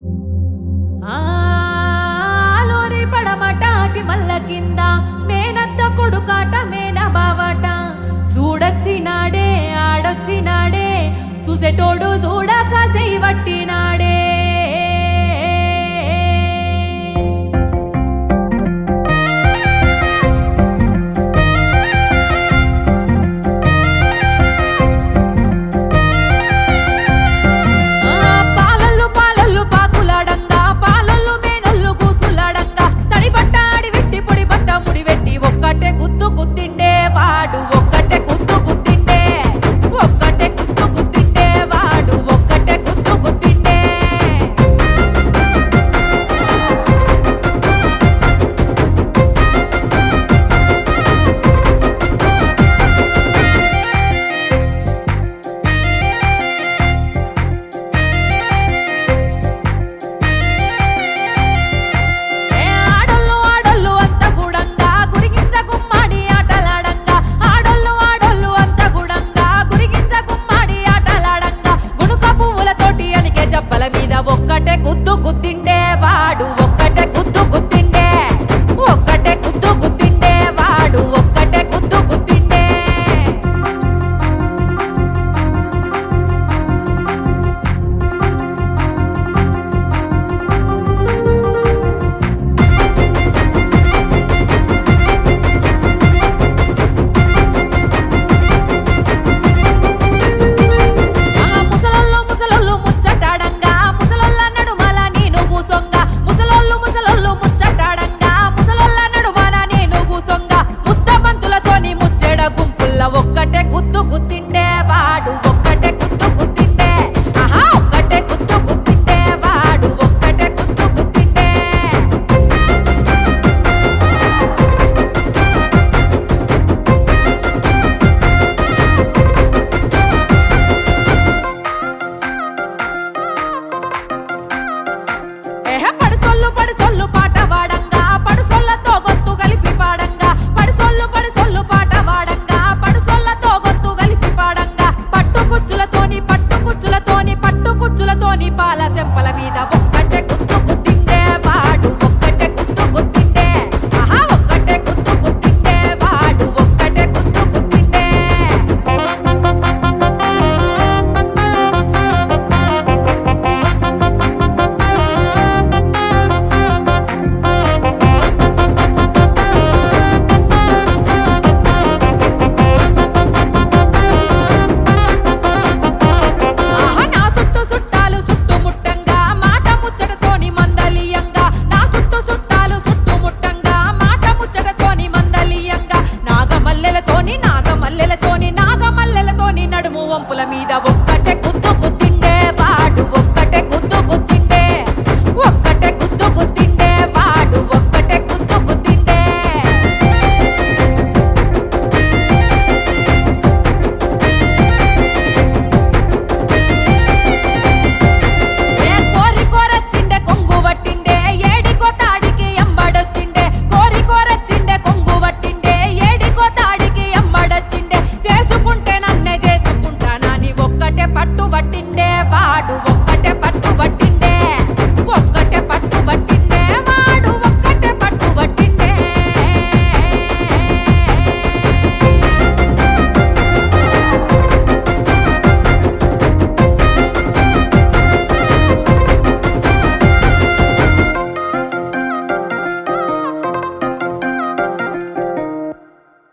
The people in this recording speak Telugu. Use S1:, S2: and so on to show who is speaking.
S1: లోరి పడమటాటి మల్ల కింద మేనత్త కొడుకాట మేన బావట చూడొచ్చినాడే ఆడొచ్చినాడే చూసేటోడు చూడక చేయబట్టినాడే ఒక్కటే గుద్దు గుద్దిండే వాడు ఒక్కటే గుద్దు గుద్దిండే ఒక్కటే గుద్దు గుద్దిండే వాడు ఒక్కటే గుద్దు గుద్దిండే పడుసొల్లు పడుసొల్లు పాట వాడంగా పడుసొల్లతో గొత్తు కలిపి పాడంగా పడుసొల్లు పడుసొల్లు పాట వాడంగా పట్టు కుచ్చులతోని పాల చెంపల మీద